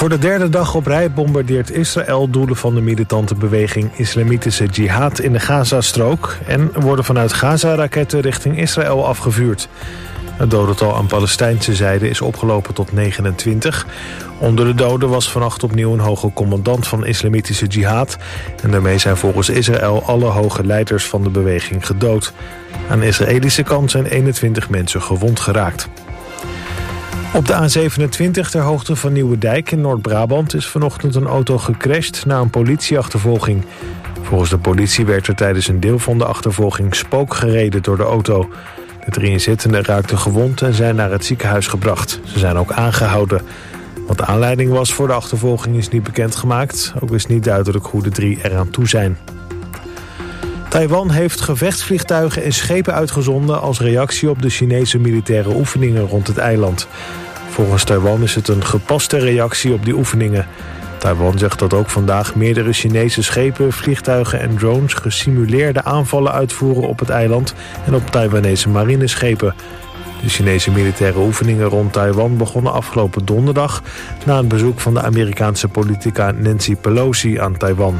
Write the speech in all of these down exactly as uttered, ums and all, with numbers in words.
Voor de derde dag op rij bombardeert Israël doelen van de militante beweging Islamitische Jihad in de Gazastrook en worden vanuit Gaza raketten richting Israël afgevuurd. Het dodental aan Palestijnse zijde is opgelopen tot negenentwintig. Onder de doden was vannacht opnieuw een hoge commandant van Islamitische Jihad. En daarmee zijn volgens Israël alle hoge leiders van de beweging gedood. Aan de Israëlische kant zijn eenentwintig mensen gewond geraakt. Op de A zevenentwintig ter hoogte van Nieuwedijk in Noord-Brabant is vanochtend een auto gecrashed na een politieachtervolging. Volgens de politie werd er tijdens een deel van de achtervolging spook gereden door de auto. De drie inzittenden raakten gewond en zijn naar het ziekenhuis gebracht. Ze zijn ook aangehouden. Wat de aanleiding was voor de achtervolging is niet bekendgemaakt. Ook is niet duidelijk hoe de drie eraan toe zijn. Taiwan heeft gevechtsvliegtuigen en schepen uitgezonden als reactie op de Chinese militaire oefeningen rond het eiland. Volgens Taiwan is het een gepaste reactie op die oefeningen. Taiwan zegt dat ook vandaag meerdere Chinese schepen, vliegtuigen en drones gesimuleerde aanvallen uitvoeren op het eiland en op Taiwanese marineschepen. De Chinese militaire oefeningen rond Taiwan begonnen afgelopen donderdag na een bezoek van de Amerikaanse politica Nancy Pelosi aan Taiwan.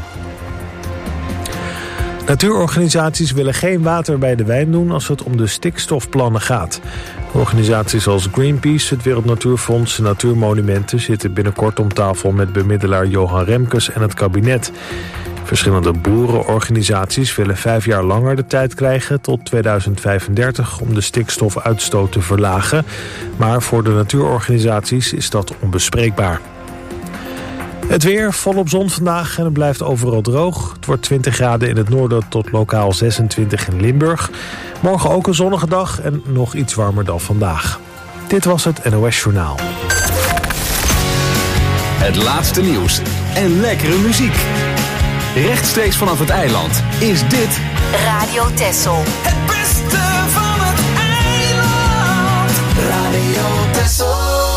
Natuurorganisaties willen geen water bij de wijn doen als het om de stikstofplannen gaat. Organisaties als Greenpeace, het Wereld Natuurfonds en Natuurmonumenten zitten binnenkort om tafel met bemiddelaar Johan Remkes en het kabinet. Verschillende boerenorganisaties willen vijf jaar langer de tijd krijgen tot tweeduizend vijfendertig om de stikstofuitstoot te verlagen. Maar voor de natuurorganisaties is dat onbespreekbaar. Het weer, volop zon vandaag en het blijft overal droog. Het wordt twintig graden in het noorden tot lokaal zesentwintig in Limburg. Morgen ook een zonnige dag en nog iets warmer dan vandaag. Dit was het N O S Journaal. Het laatste nieuws en lekkere muziek. Rechtstreeks vanaf het eiland is dit Radio Texel. Het beste van het eiland. Radio Texel.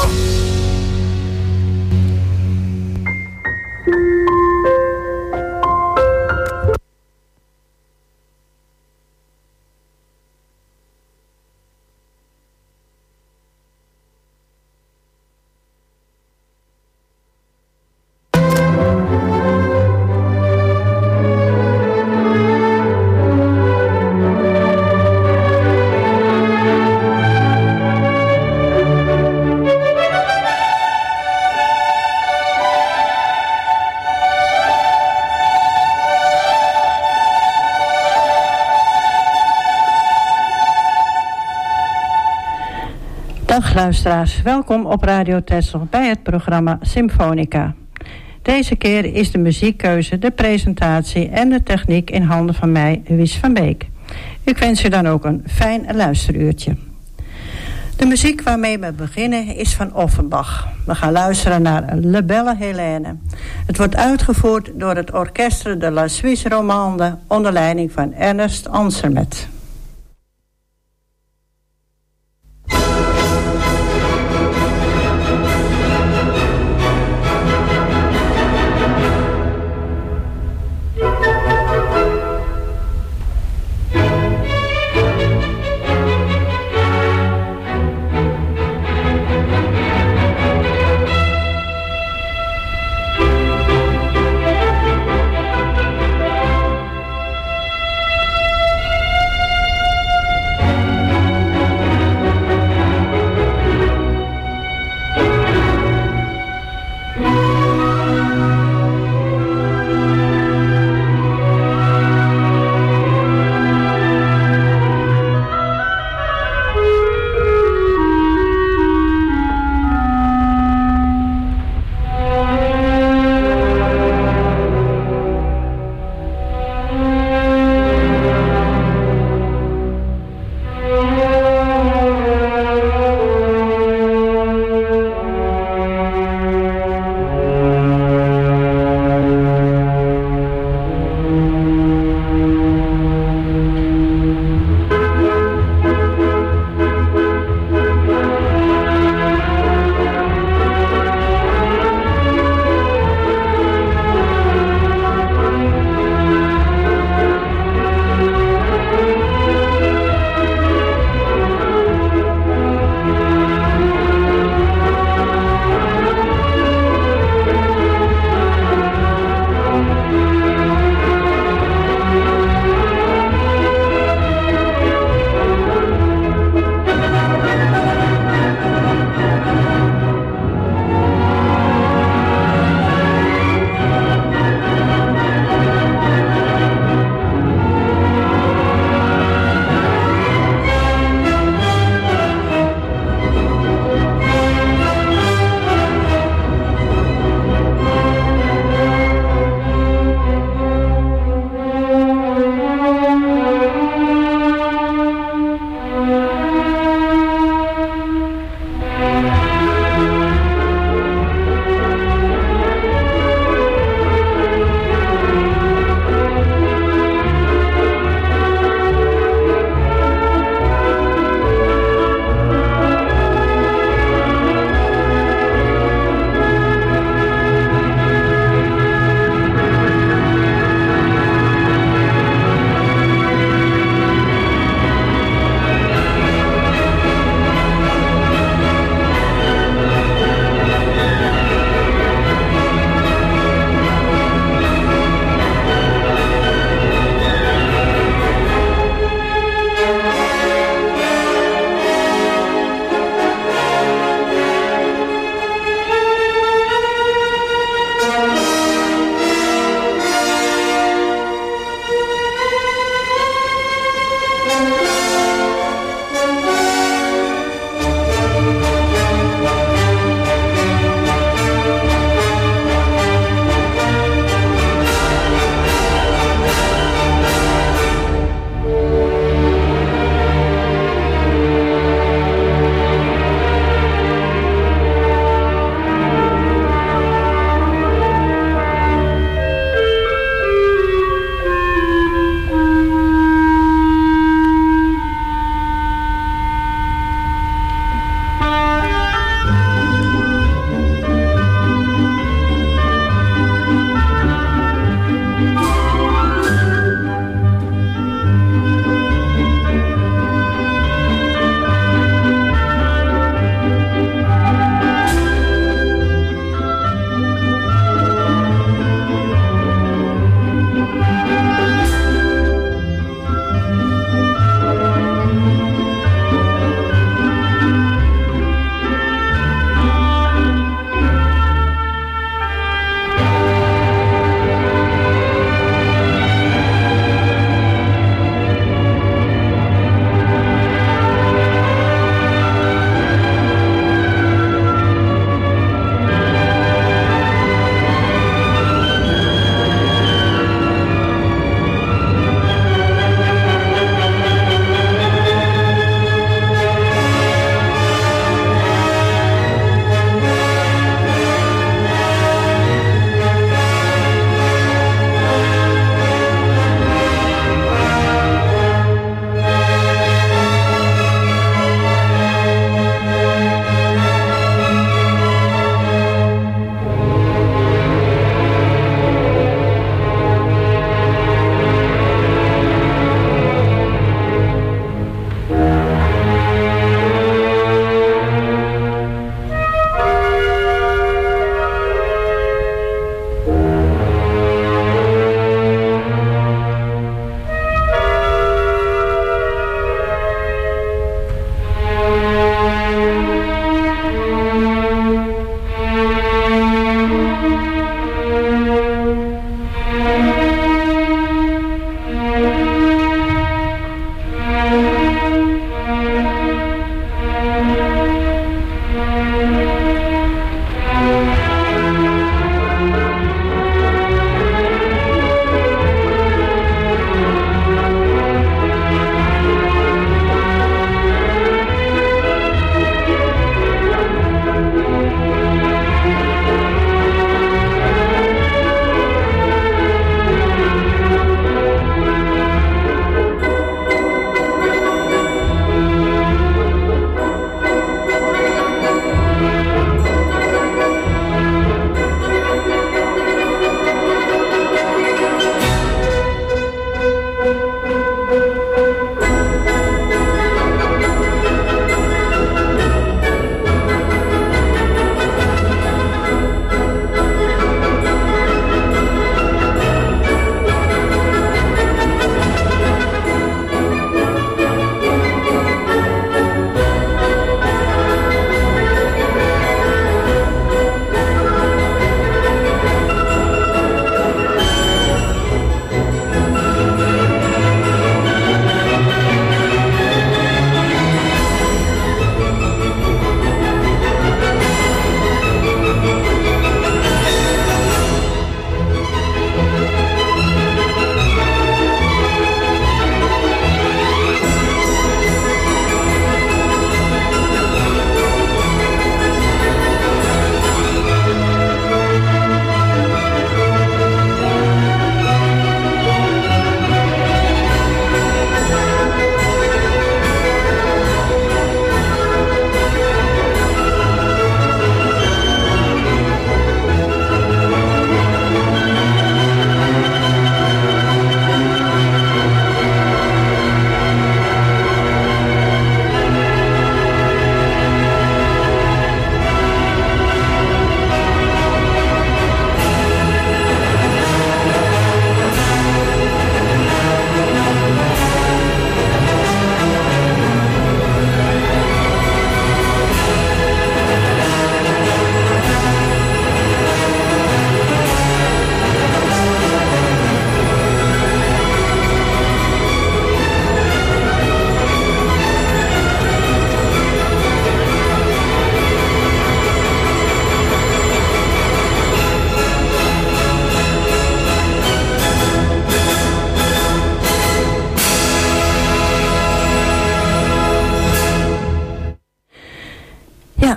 Dag luisteraars, welkom op Radio Texel bij het programma Symfonica. Deze keer is de muziekkeuze, de presentatie en de techniek in handen van mij, Wies van Beek. Ik wens u dan ook een fijn luisteruurtje. De muziek waarmee we beginnen is van Offenbach. We gaan luisteren naar Le Belle Hélène. Het wordt uitgevoerd door het Orchestre de la Suisse Romande onder leiding van Ernest Ansermet.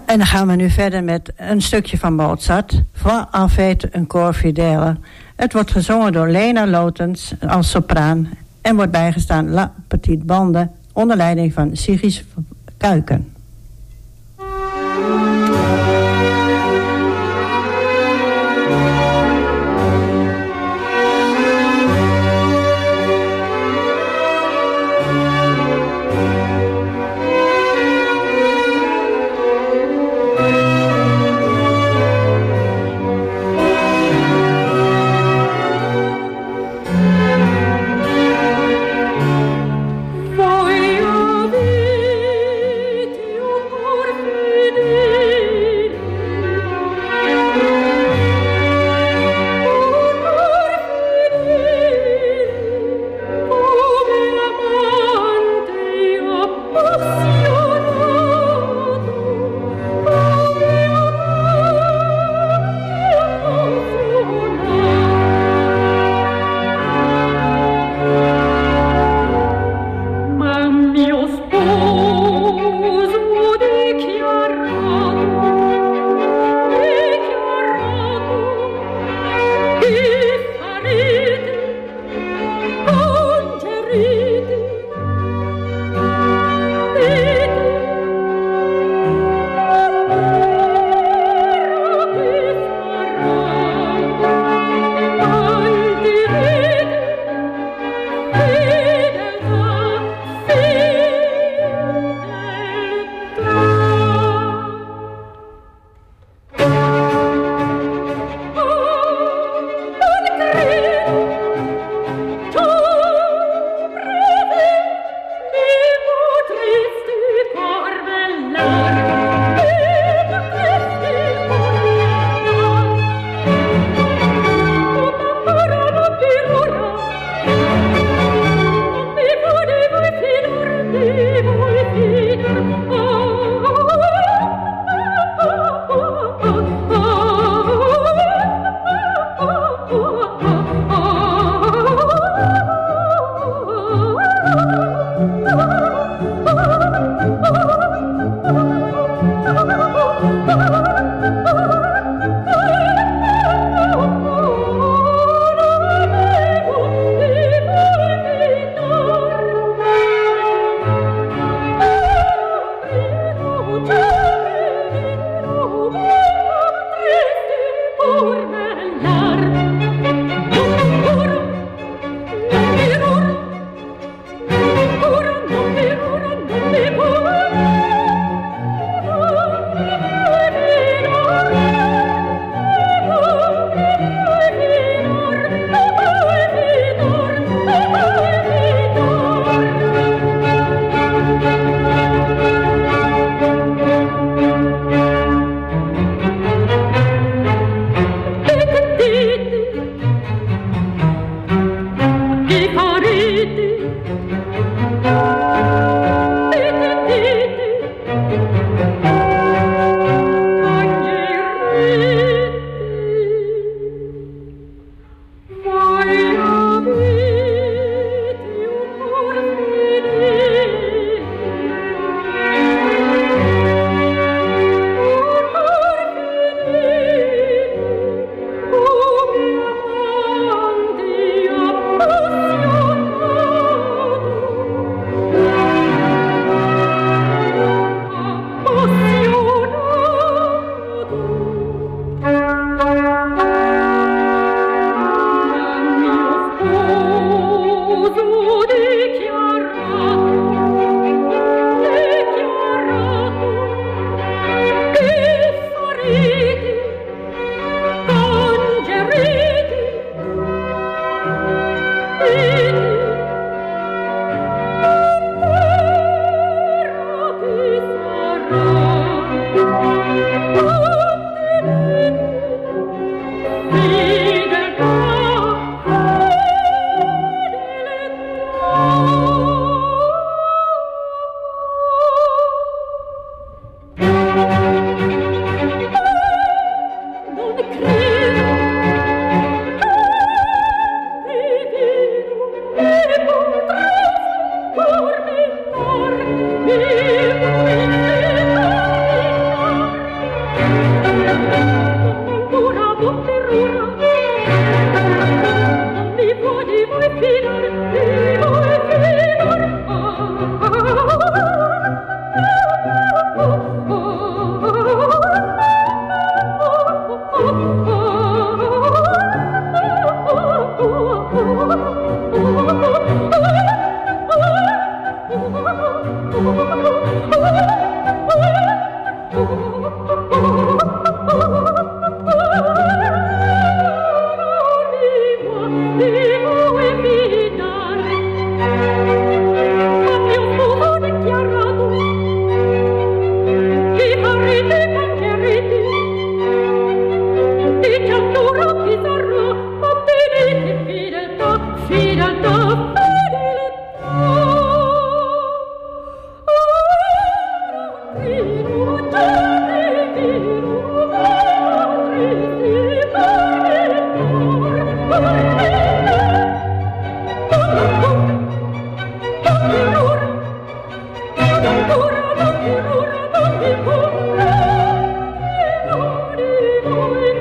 En dan gaan we nu verder met een stukje van Mozart. Voi avete un cor fidele. Het wordt gezongen door Lena Lotens als sopraan. En wordt bijgestaan La Petite Bande onder leiding van Sigis Kuiken.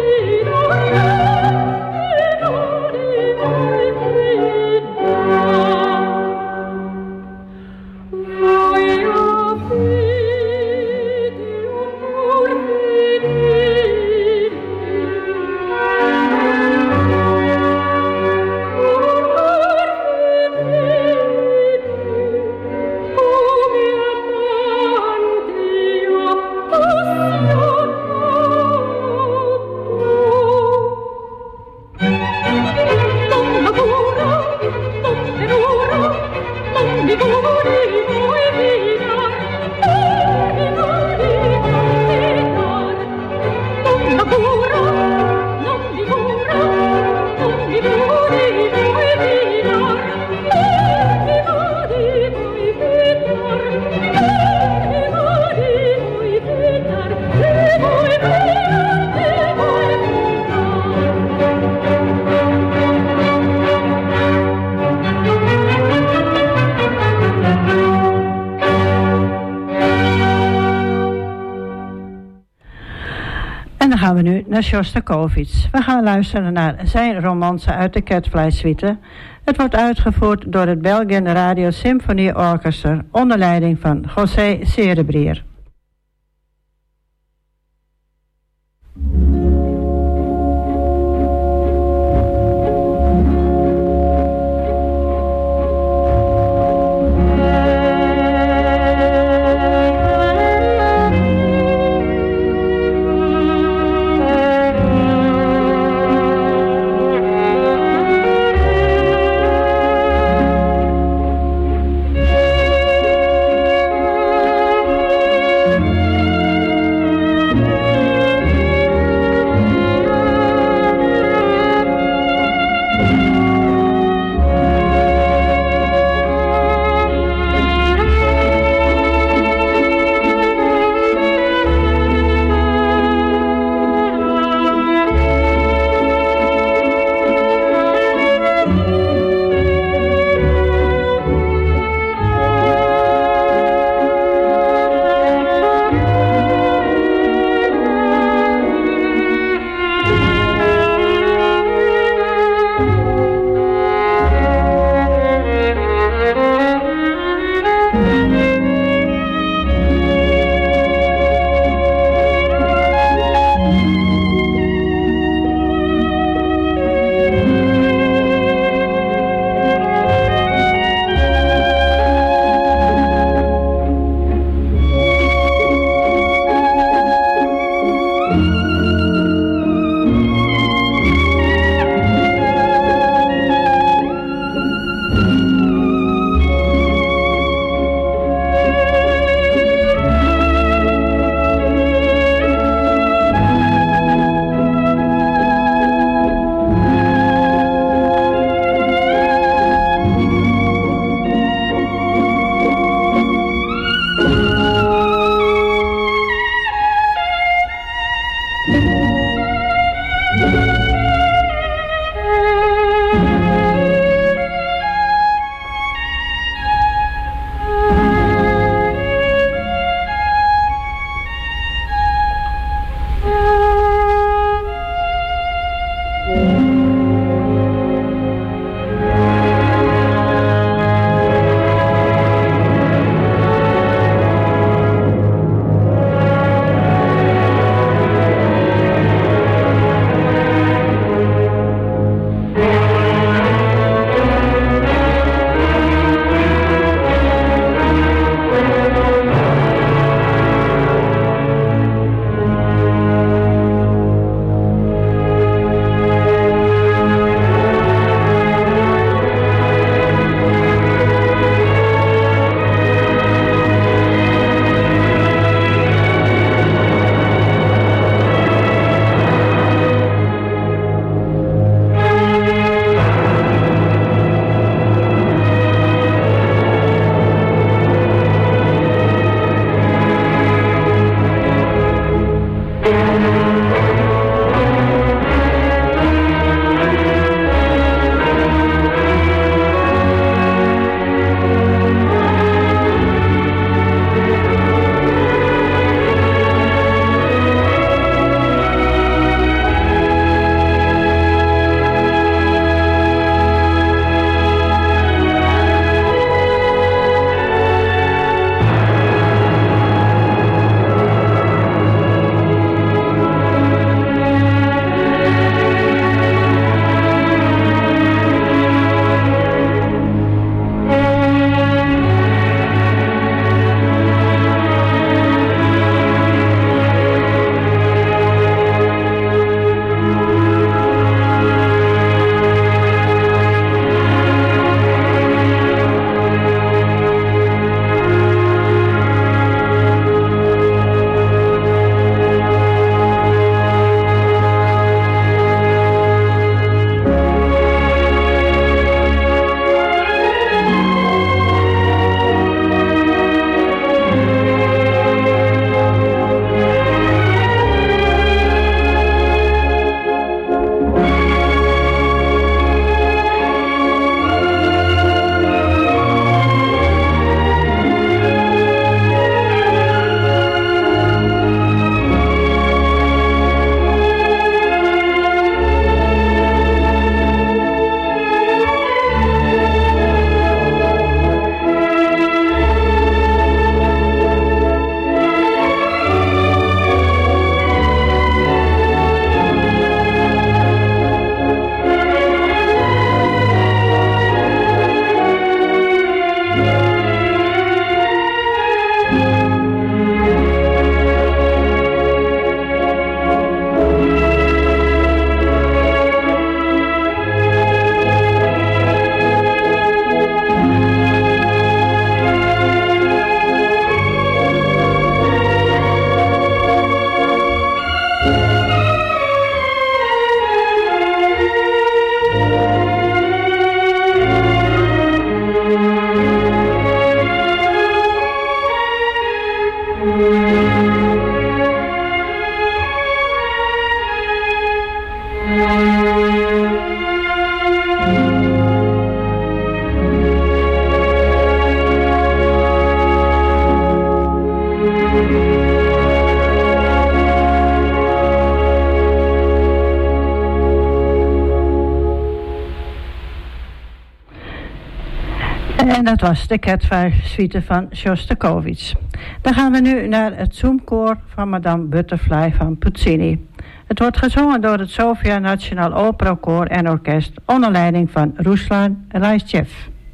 gaan we nu naar Sjostakovich. We gaan luisteren naar zijn romance uit de Catfly Suite. Het wordt uitgevoerd door het Belgian Radio Symphony Orchestra onder leiding van José Cerebrier. Thank you. En dat was de Catfire Suite van Shostakovich. Dan gaan we nu naar het Zoomkoor van Madame Butterfly van Puccini. Het wordt gezongen door het Sofia National Opera Koor en Orkest onder leiding van Ruslan Raischev.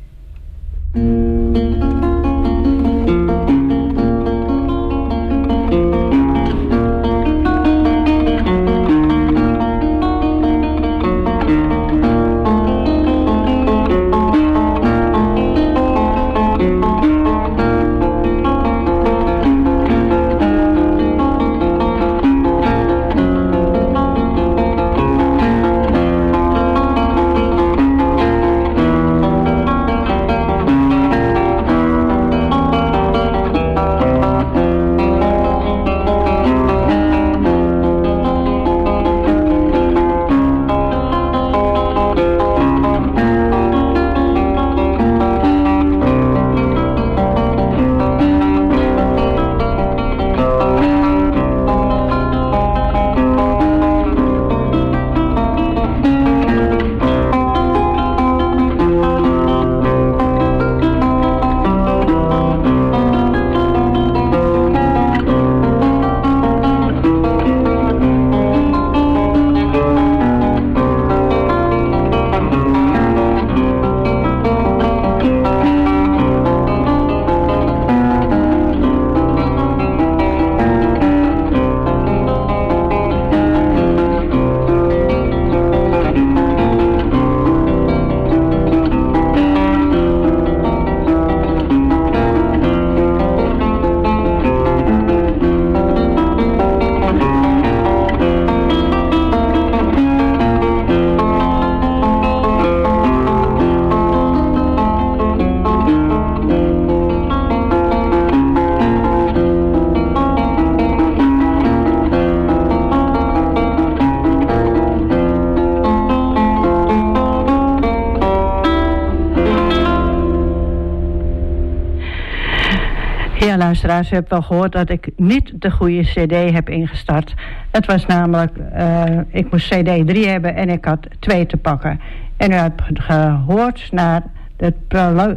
Ja, luisteraars, u hebt wel gehoord dat ik niet de goede cd heb ingestart. Het was namelijk, uh, ik moest cd drie hebben en ik had twee te pakken. En u hebt gehoord naar het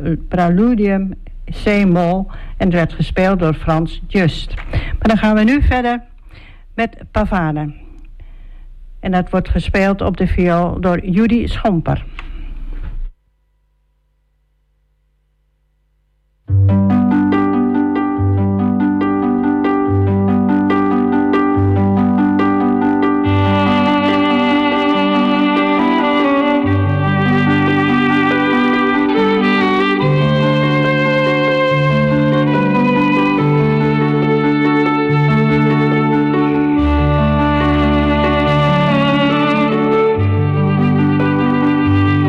Preludium C-moll en het werd gespeeld door Frans Just. Maar dan gaan we nu verder met Pavane. En dat wordt gespeeld op de viool door Judy Schomper. Thank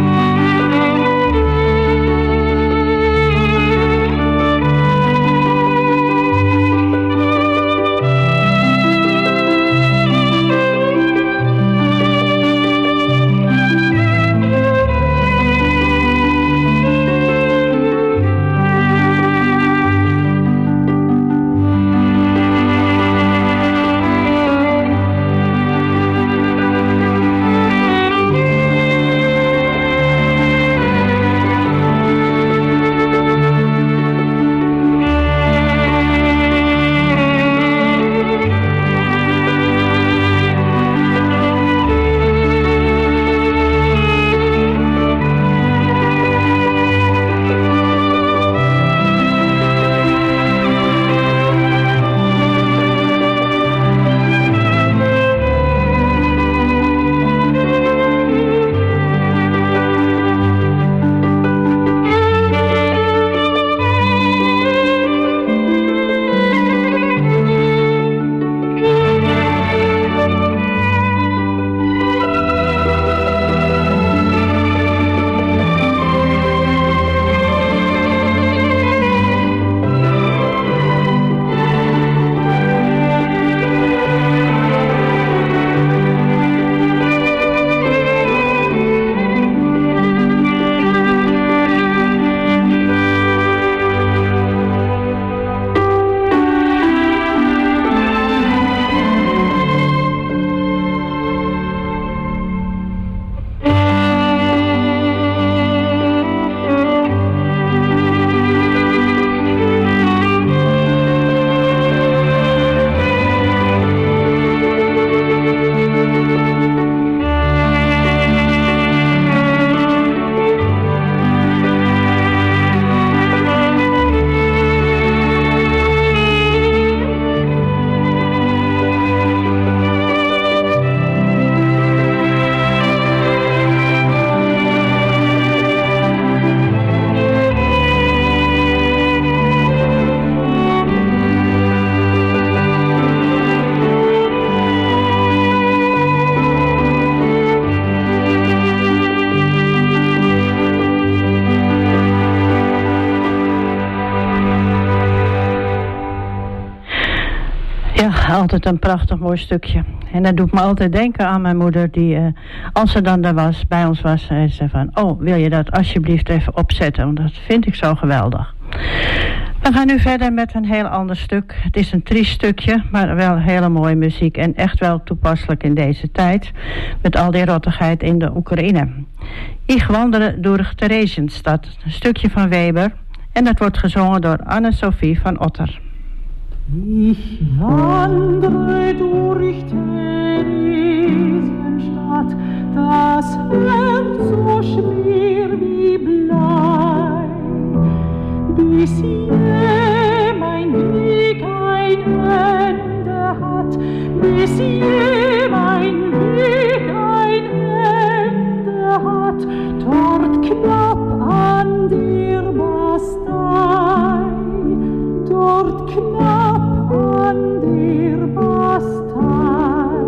Altijd een prachtig mooi stukje. En dat doet me altijd denken aan mijn moeder die, uh, als ze dan daar was, bij ons was, zei ze van, oh, wil je dat alsjeblieft even opzetten? Want dat vind ik zo geweldig. We gaan nu verder met een heel ander stuk. Het is een triest stukje, maar wel hele mooie muziek en echt wel toepasselijk in deze tijd. Met al die rottigheid in de Oekraïne. Ik wandelde door Theresienstadt, een stukje van Weber. En dat wordt gezongen door Anne-Sophie van Otter. Ich wandere durch Theresienstadt, das Herz so schwer wie Blei, bis je mein Weg ein Ende hat, bis je mein Weg ein Ende hat, dort knapp an der Bastei, dort knapp an der Bastei,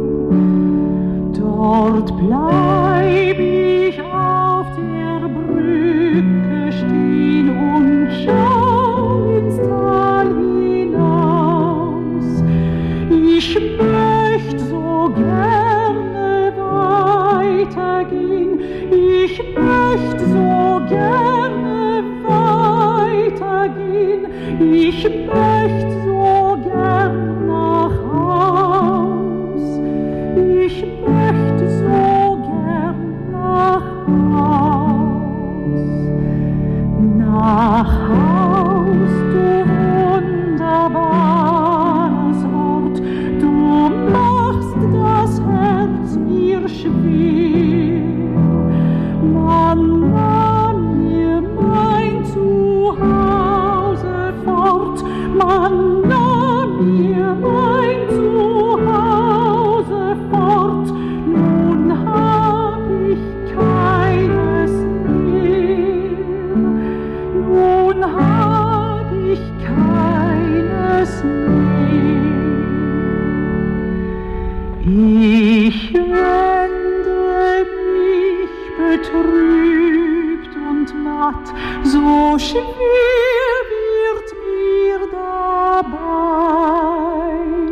dort bleib ich auf der Brücke stehen und schau ins Tal hinaus. Ich möcht so gerne weitergehen, ich möcht so gerne weitergehen, ich möcht so gern nach Haus, ich möcht so gern nach Haus, nach Haus, du wunderbares Wort, du machst das Herz mir schwer, man nahm mir mein Zuhause fort, man nahm mir mein Zuhause fort, nun hab ich keines mehr, nun hab ich keines mehr. Ich wende mich betrübt und matt, so schwer wird mir dabei.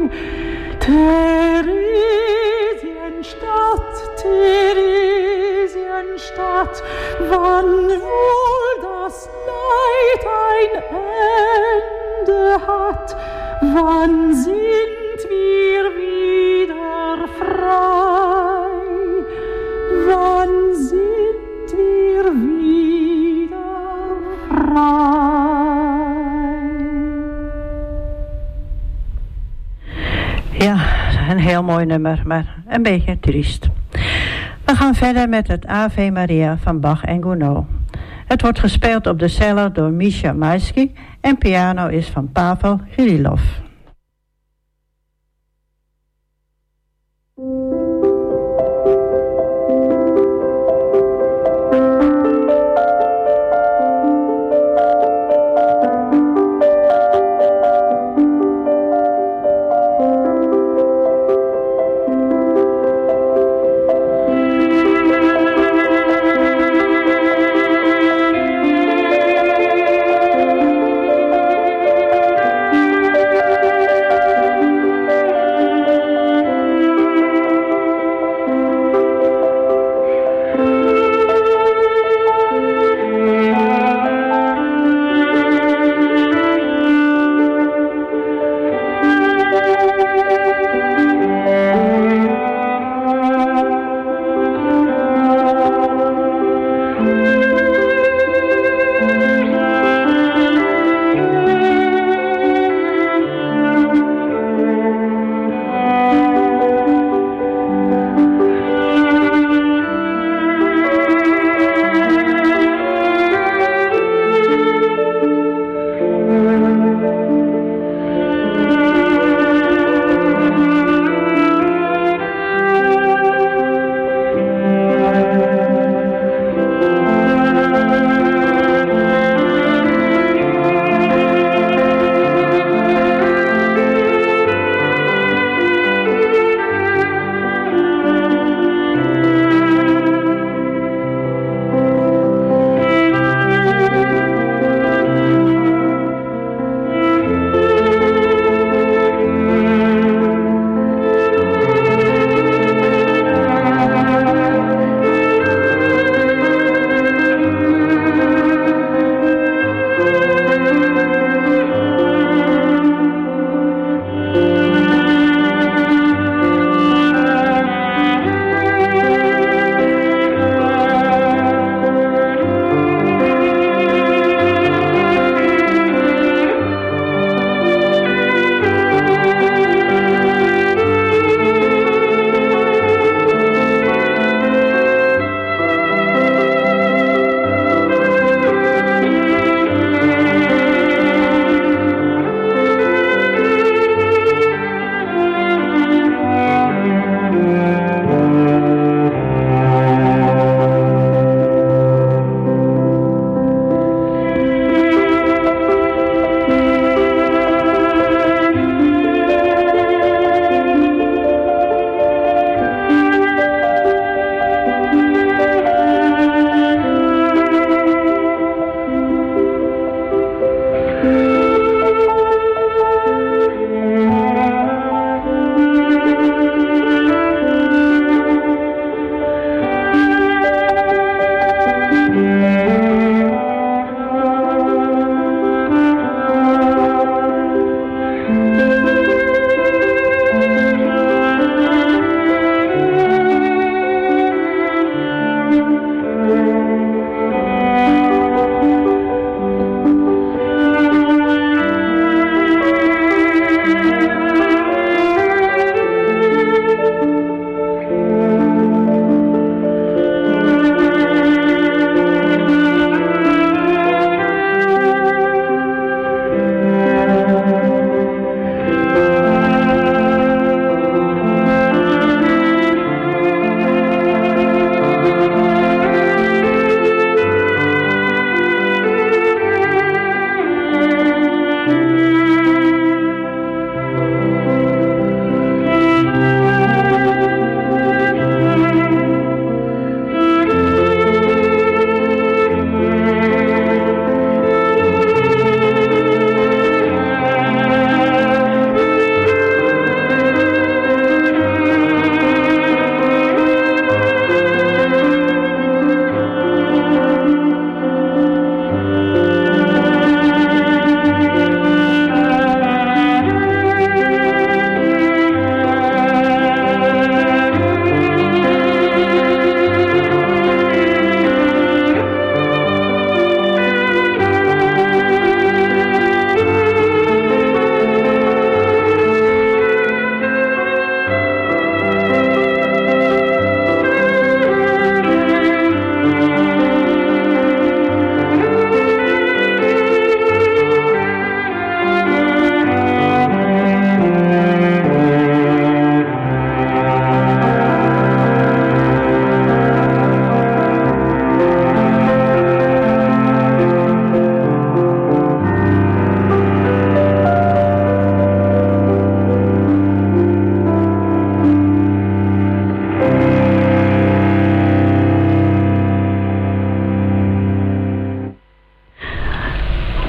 Theresienstadt, Theresienstadt, wann wohl das Leid ein Ende hat, wann sind wir wieder frei, wann sind wir wieder frei. Ja, een heel mooi nummer, maar een beetje triest. We gaan verder met het Ave Maria van Bach en Gounod. Het wordt gespeeld op de cello door Misha Maisky en piano is van Pavel Kirilov. Thank you.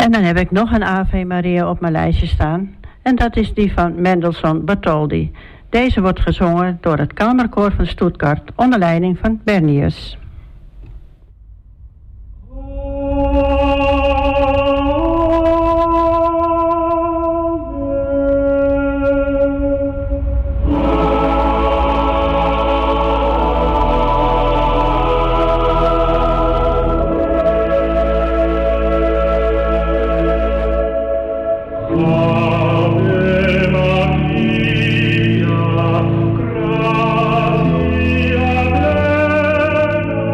En dan heb ik nog een Ave Maria op mijn lijstje staan. En dat is die van Mendelssohn Bartholdy. Deze wordt gezongen door het Kamerkoor van Stuttgart onder leiding van Bernius. Grazie a te.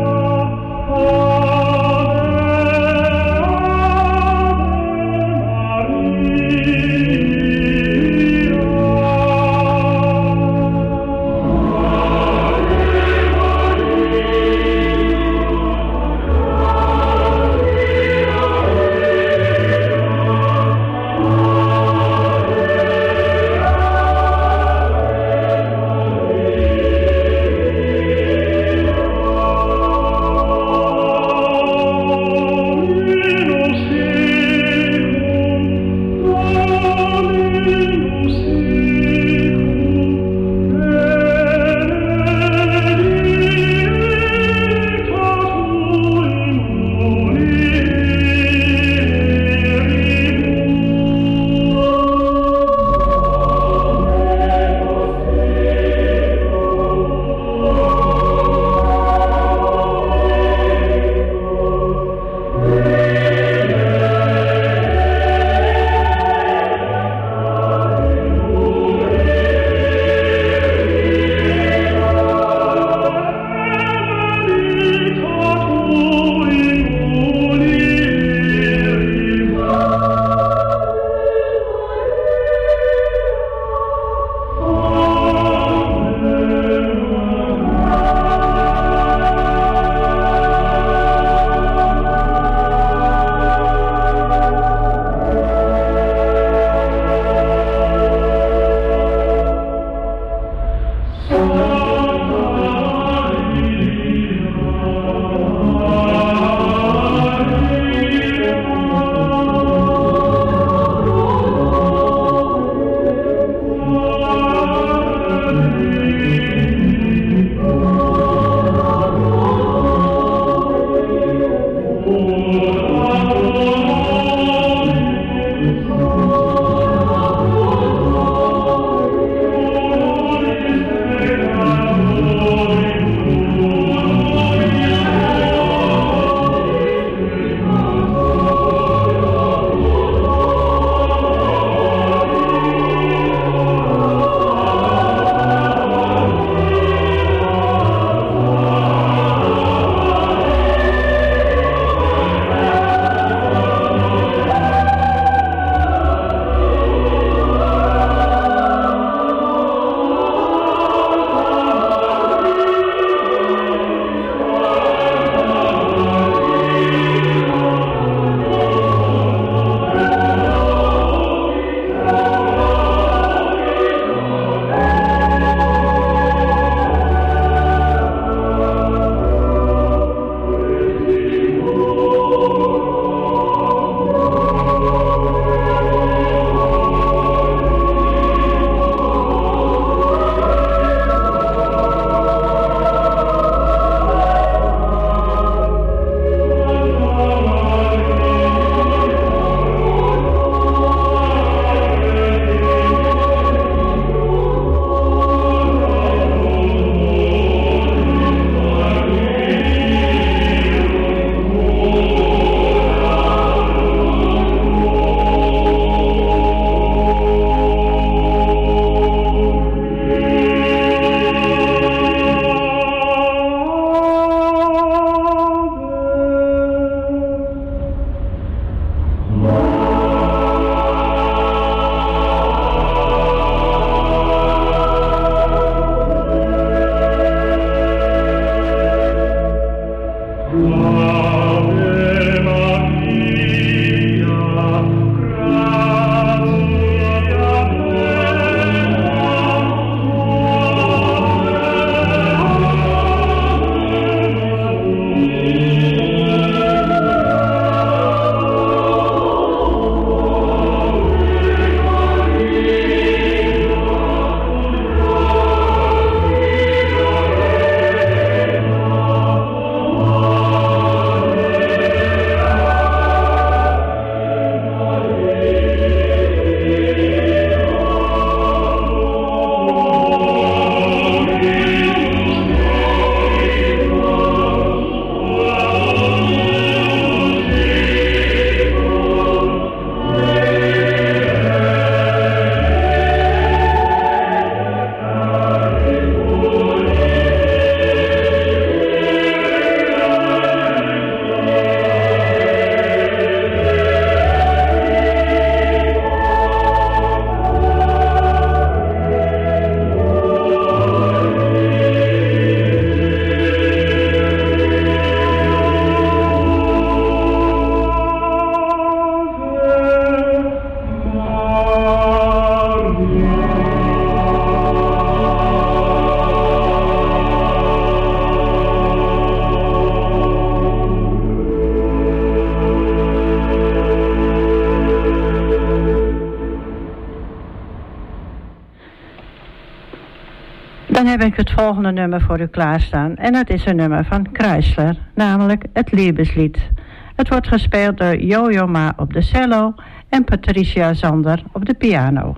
heb ik het volgende nummer voor u klaarstaan. En dat is een nummer van Chrysler, namelijk het Liebeslied. Het wordt gespeeld door Jojo Ma op de cello en Patricia Zander op de piano.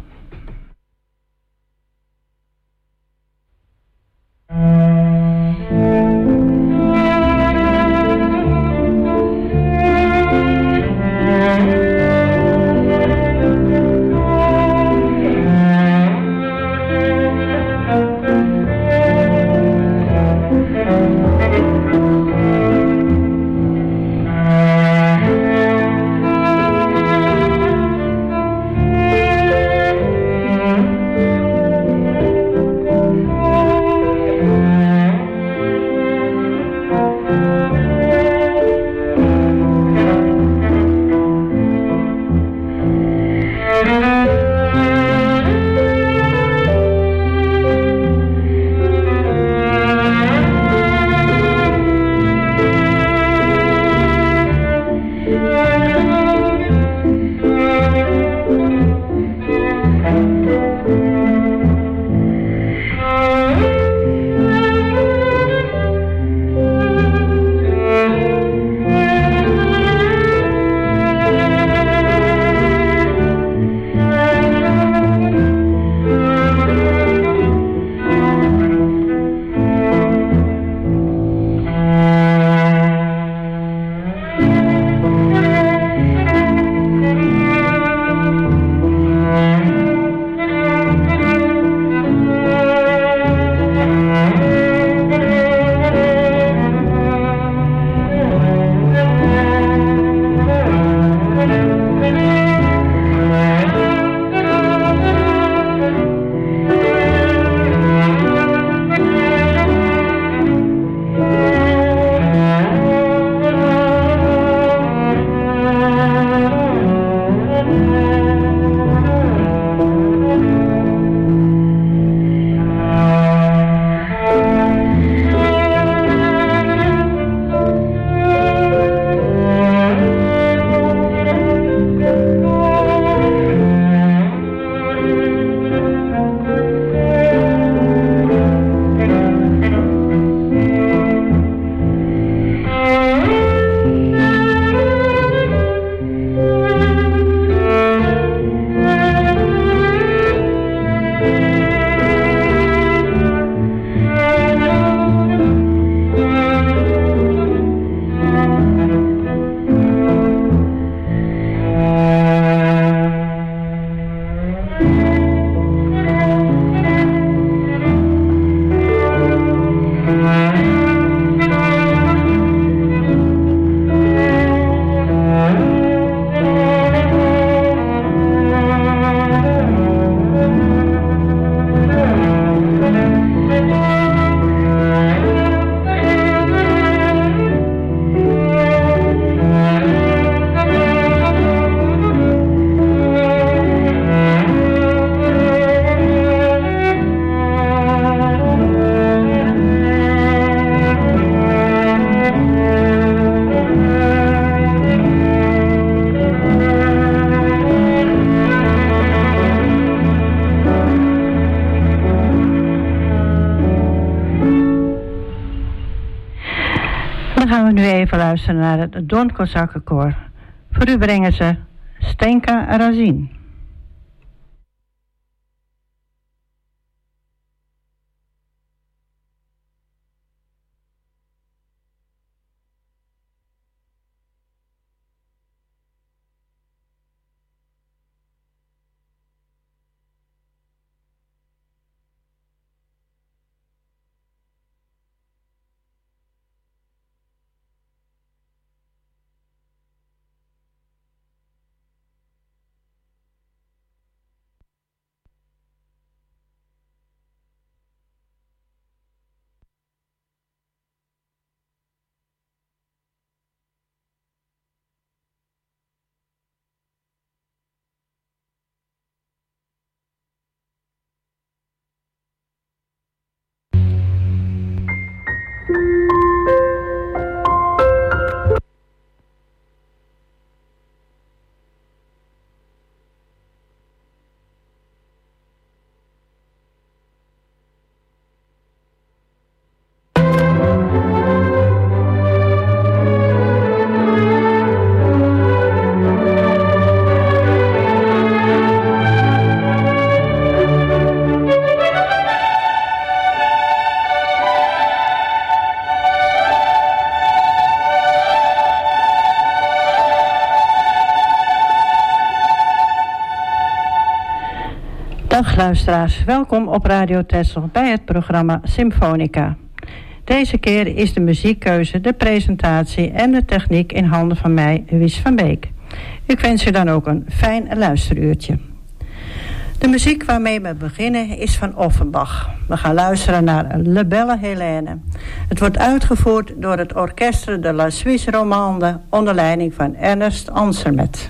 Even luisteren naar het Don Kozakkenkoor. Voor u brengen ze Stenka Razin. Dag luisteraars, welkom op Radio Texel bij het programma Symfonica. Deze keer is de muziekkeuze, de presentatie en de techniek in handen van mij, Wies van Beek. Ik wens u dan ook een fijn luisteruurtje. De muziek waarmee we beginnen is van Offenbach. We gaan luisteren naar Le Belle Hélène. Het wordt uitgevoerd door het Orchestre de la Suisse Romande onder leiding van Ernest Ansermet.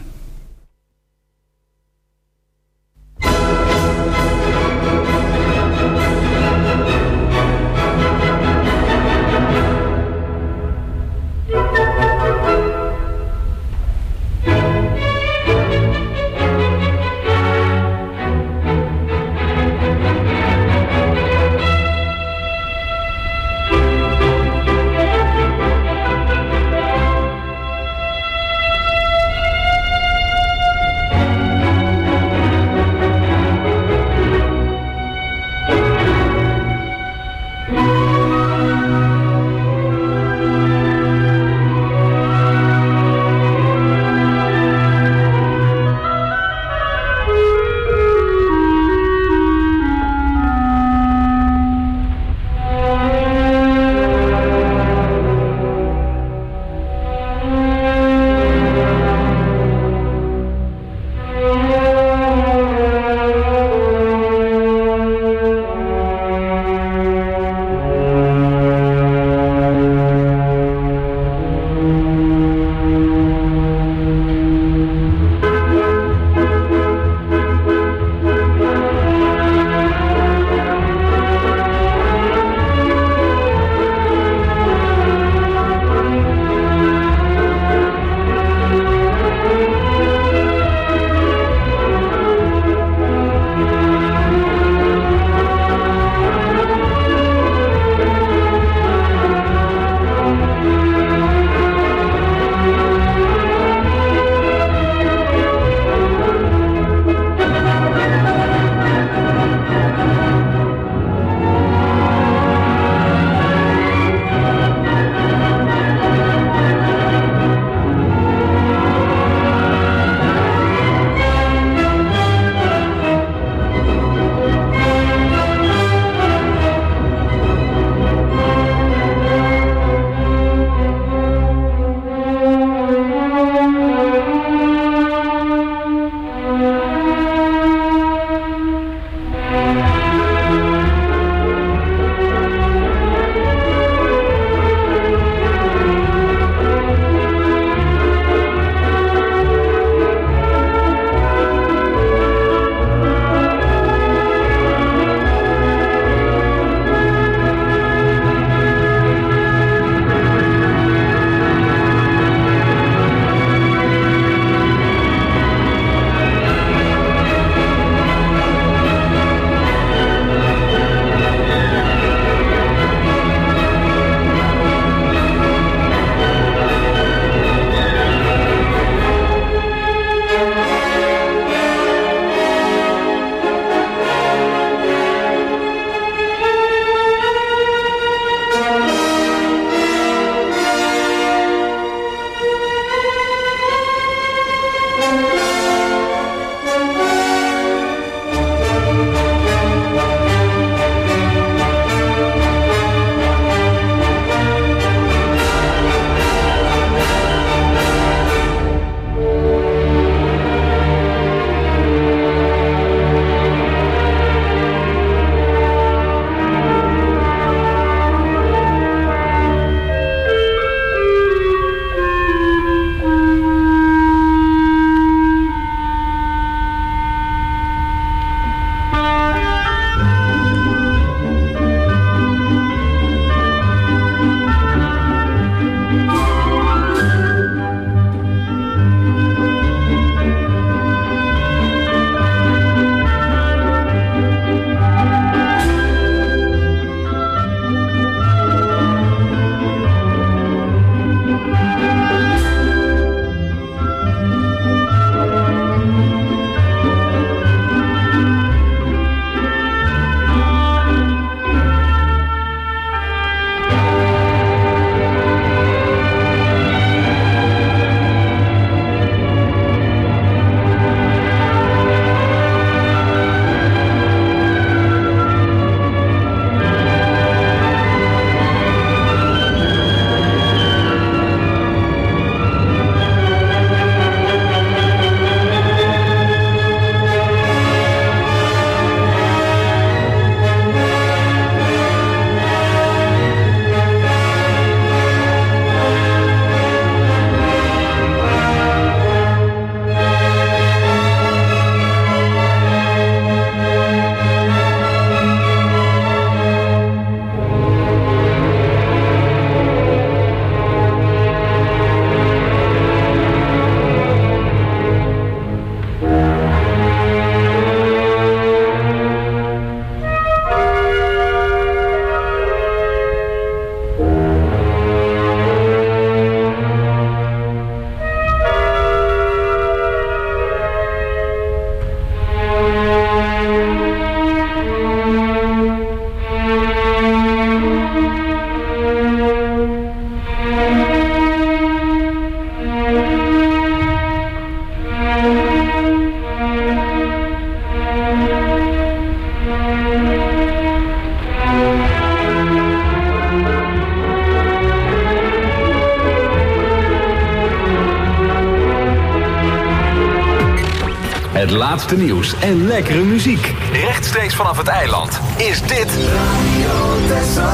Het laatste nieuws en lekkere muziek. Rechtstreeks vanaf het eiland is dit Radio Texel.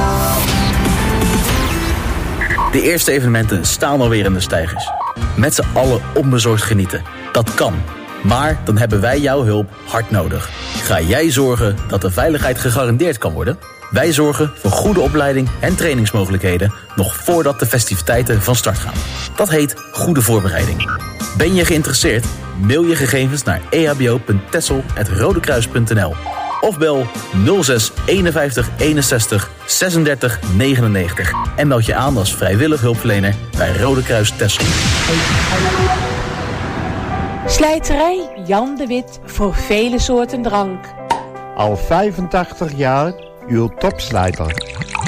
De eerste evenementen staan alweer in de steigers. Met z'n allen onbezorgd genieten. Dat kan. Maar dan hebben wij jouw hulp hard nodig. Ga jij zorgen dat de veiligheid gegarandeerd kan worden? Wij zorgen voor goede opleiding en trainingsmogelijkheden nog voordat de festiviteiten van start gaan. Dat heet goede voorbereiding. Ben je geïnteresseerd? Mail je gegevens naar e h b o punt texel apenstaartje rodekruis punt n l of bel nul zes eenenvijftig eenenzestig zesendertig negenennegentig en meld je aan als vrijwillig hulpverlener bij Rode Kruis Texel. Slijterij Jan de Wit voor vele soorten drank. Al vijfentachtig jaar uw topslijter.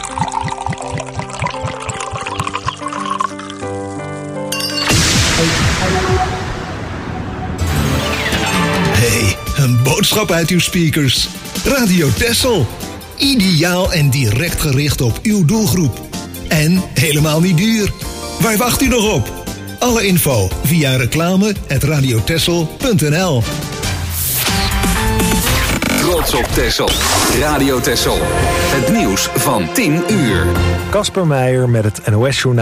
Hey, een boodschap uit uw speakers. Radio Texel. Ideaal en direct gericht op uw doelgroep. En helemaal niet duur. Waar wacht u nog op? Alle info via reclame at radiotexel punt n l. Trots op Texel. Radio Texel. Het nieuws van tien uur. Casper Meijer met het N O S-journaal.